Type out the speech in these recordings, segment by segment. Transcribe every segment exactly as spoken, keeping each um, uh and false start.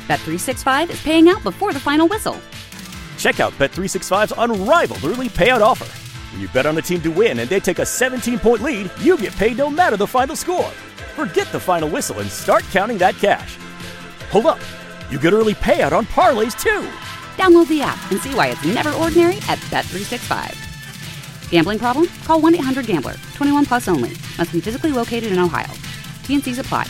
Bet three sixty-five is paying out before the final whistle. Check out Bet three sixty-five's unrivaled early payout offer. When you bet on a team to win and they take a seventeen-point lead, you get paid no matter the final score. Forget the final whistle and start counting that cash. Hold up. You get early payout on parlays, too. Download the app and see why it's never ordinary at Bet three sixty-five. Gambling problem? Call one eight hundred gambler. twenty-one plus only. Must be physically located in Ohio. T and C's apply.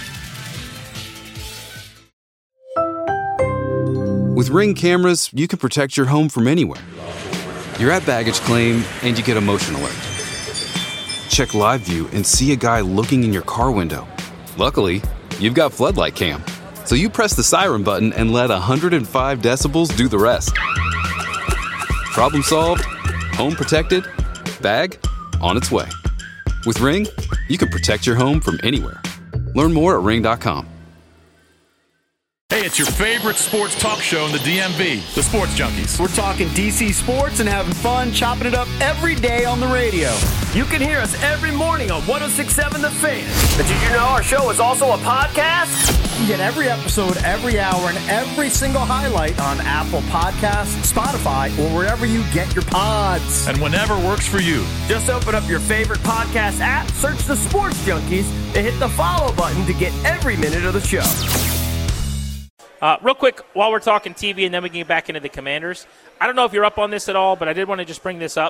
With Ring cameras, you can protect your home from anywhere. You're at baggage claim and you get a motion alert. Check live view and see a guy looking in your car window. Luckily, you've got Floodlight Cam. So you press the siren button and let one hundred five decibels do the rest. Problem solved, home protected, bag on its way. With Ring, you can protect your home from anywhere. Learn more at ring dot com. Hey, it's your favorite sports talk show in the D M V, the Sports Junkies. We're talking D C sports and having fun, chopping it up every day on the radio. You can hear us every morning on one oh six point seven The Fan. But did you know our show is also a podcast? You get every episode, every hour, and every single highlight on Apple Podcasts, Spotify, or wherever you get your pods. And whenever works for you. Just open up your favorite podcast app, search the Sports Junkies, and hit the follow button to get every minute of the show. Uh, real quick, while we're talking T V and then we can get back into the Commanders, I don't know if you're up on this at all, but I did want to just bring this up.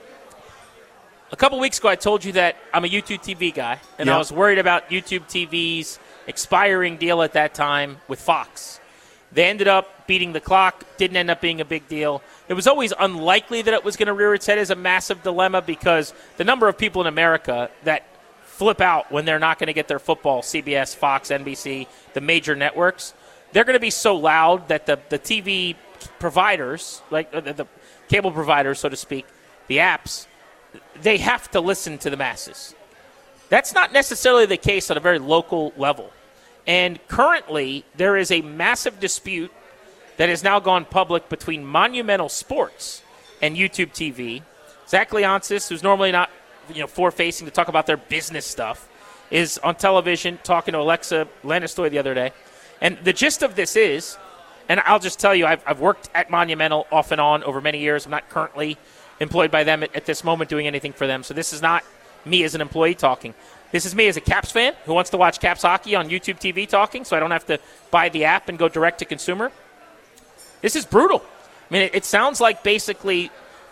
A couple weeks ago, I told you that I'm a YouTube T V guy, and yeah. I was worried about YouTube T V's expiring deal at that time with Fox. They ended up beating the clock, didn't end up being a big deal. It was always unlikely that it was going to rear its head as a massive dilemma because the number of people in America that flip out when they're not going to get their football, C B S, Fox, N B C, the major networks, they're going to be so loud that the, the T V providers, like the, the cable providers, so to speak, the apps, they have to listen to the masses. That's not necessarily the case at a very local level. And currently, there is a massive dispute that has now gone public between Monumental Sports and YouTube T V. Zach Leonsis, who's normally not you know, forward-facing to talk about their business stuff, is on television talking to Alexa Lannister the other day. And the gist of this is, and I'll just tell you, I've, I've worked at Monumental off and on over many years. I'm not currently employed by them at, at this moment doing anything for them. So this is not me as an employee talking. This is me as a Caps fan who wants to watch Caps hockey on YouTube T V talking, so I don't have to buy the app and go direct to consumer. This is brutal. I mean, it, it sounds like basically,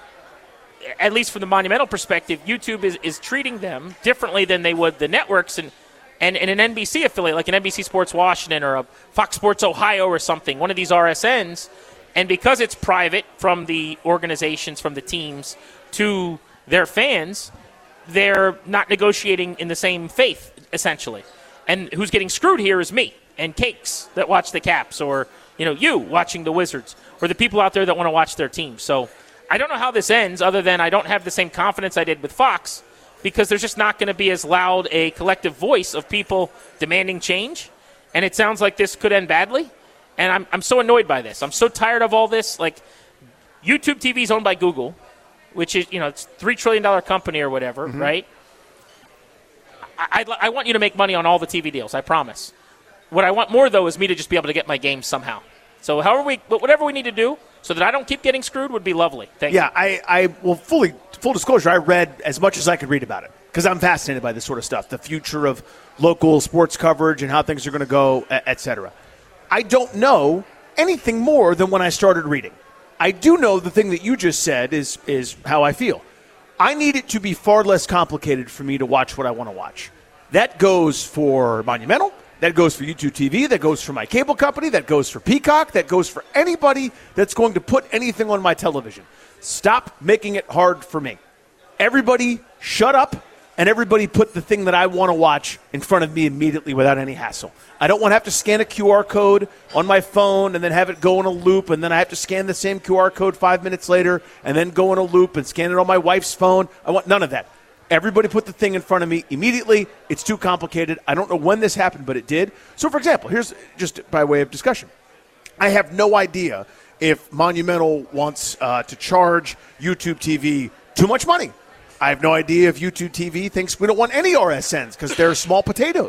at least from the Monumental perspective, YouTube is, is treating them differently than they would the networks and, and, and an N B C affiliate, like an N B C Sports Washington or a Fox Sports Ohio or something, one of these R S Ns. And because it's private from the organizations, from the teams to their fans, they're not negotiating in the same faith, essentially. And who's getting screwed here is me and Cakes that watch the Caps, or you know you watching the Wizards, or the people out there that want to watch their team. So I don't know how this ends other than I don't have the same confidence I did with Fox because there's just not going to be as loud a collective voice of people demanding change. And it sounds like this could end badly. And I'm I'm so annoyed by this. I'm so tired of all this. Like, YouTube T V is owned by Google, which is, you know, it's a three trillion dollars company or whatever, mm-hmm. right? I, I, I want you to make money on all the T V deals, I promise. What I want more, though, is me to just be able to get my games somehow. So however we, whatever we need to do so that I don't keep getting screwed would be lovely. Thank yeah, you. Yeah, I, I, well, fully, full disclosure, I read as much as I could read about it because I'm fascinated by this sort of stuff, the future of local sports coverage and how things are going to go, et cetera. I don't know anything more than when I started reading. I do know the thing that you just said is is how I feel. I need it to be far less complicated for me to watch what I want to watch. That goes for Monumental. That goes for YouTube T V. That goes for my cable company. That goes for Peacock. That goes for anybody that's going to put anything on my television. Stop making it hard for me. Everybody shut up, and everybody put the thing that I want to watch in front of me immediately without any hassle. I don't want to have to scan a Q R code on my phone and then have it go in a loop, and then I have to scan the same Q R code five minutes later and then go in a loop and scan it on my wife's phone. I want none of that. Everybody put the thing in front of me immediately. It's too complicated. I don't know when this happened, but it did. So, for example, here's just by way of discussion. I have no idea if Monumental wants uh, to charge YouTube T V too much money. I have no idea if YouTube T V thinks we don't want any R S Ns because they're small potatoes.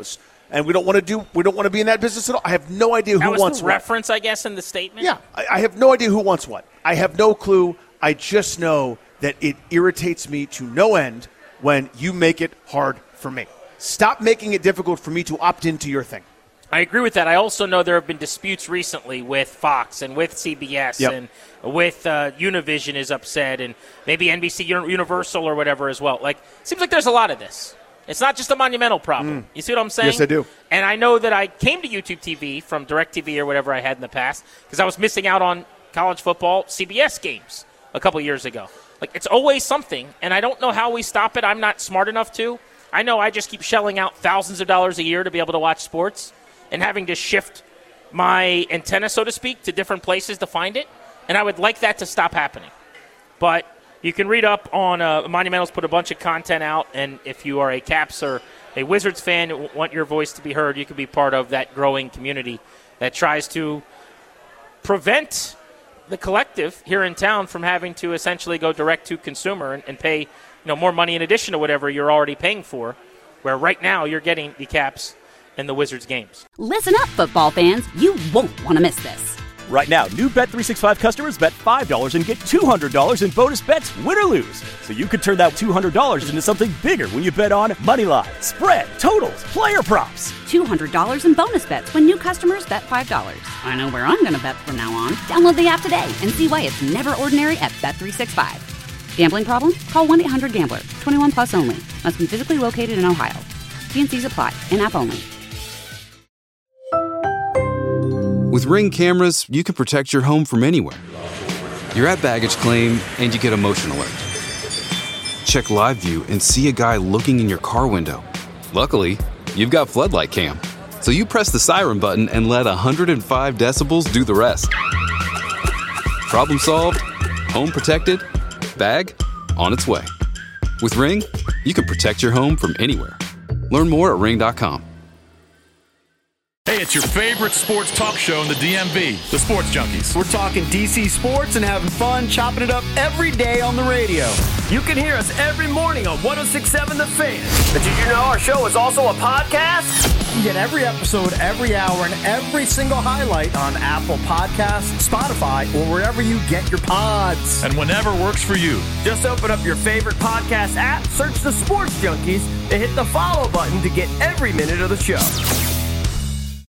and we don't want to do. We don't want to be in that business at all. I have no idea who that was wants the what. reference, I guess, in the statement. Yeah, I, I have no idea who wants what. I have no clue. I just know that it irritates me to no end when you make it hard for me. Stop making it difficult for me to opt into your thing. I agree with that. I also know there have been disputes recently with Fox and with C B S yep. and with uh, Univision is upset and maybe N B C Universal or whatever as well. Like, it seems like there's a lot of this. It's not just a Monumental problem. Mm. You see what I'm saying? Yes, I do. And I know that I came to YouTube T V from DirecTV or whatever I had in the past because I was missing out on college football C B S games a couple years ago. Like, it's always something, and I don't know how we stop it. I'm not smart enough to. I know I just keep shelling out thousands of dollars a year to be able to watch sports and having to shift my antenna, so to speak, to different places to find it. And I would like that to stop happening. But you can read up on uh, Monumentals, put a bunch of content out, and if you are a Caps or a Wizards fan and want your voice to be heard, you can be part of that growing community that tries to prevent the collective here in town from having to essentially go direct to consumer and, and pay you know, more money in addition to whatever you're already paying for, where right now you're getting the Caps and the Wizards games. Listen up, football fans. You won't want to miss this. Right now, new Bet three sixty-five customers bet five dollars and get two hundred dollars in bonus bets, win or lose. So you could turn that two hundred dollars into something bigger when you bet on money line, spread, totals, player props. two hundred dollars in bonus bets when new customers bet five dollars. I know where I'm going to bet from now on. Download the app today and see why it's never ordinary at Bet three sixty-five. Gambling problem? Call one eight hundred gambler. twenty-one plus only. Must be physically located in Ohio. T N Cs apply. In-app only. With Ring cameras, you can protect your home from anywhere. You're at baggage claim and you get a motion alert. Check live view and see a guy looking in your car window. Luckily, you've got Floodlight Cam. So you press the siren button and let one hundred five decibels do the rest. Problem solved, home protected, bag on its way. With Ring, you can protect your home from anywhere. Learn more at ring dot com. Hey, it's your favorite sports talk show in the D M V, the Sports Junkies. We're talking D C sports and having fun, chopping it up every day on the radio. You can hear us every morning on one oh six point seven The Fan. But did you know our show is also a podcast? You get every episode, every hour, and every single highlight on Apple Podcasts, Spotify, or wherever you get your pods. And whenever works for you. Just open up your favorite podcast app, search The Sports Junkies, and hit the follow button to get every minute of the show.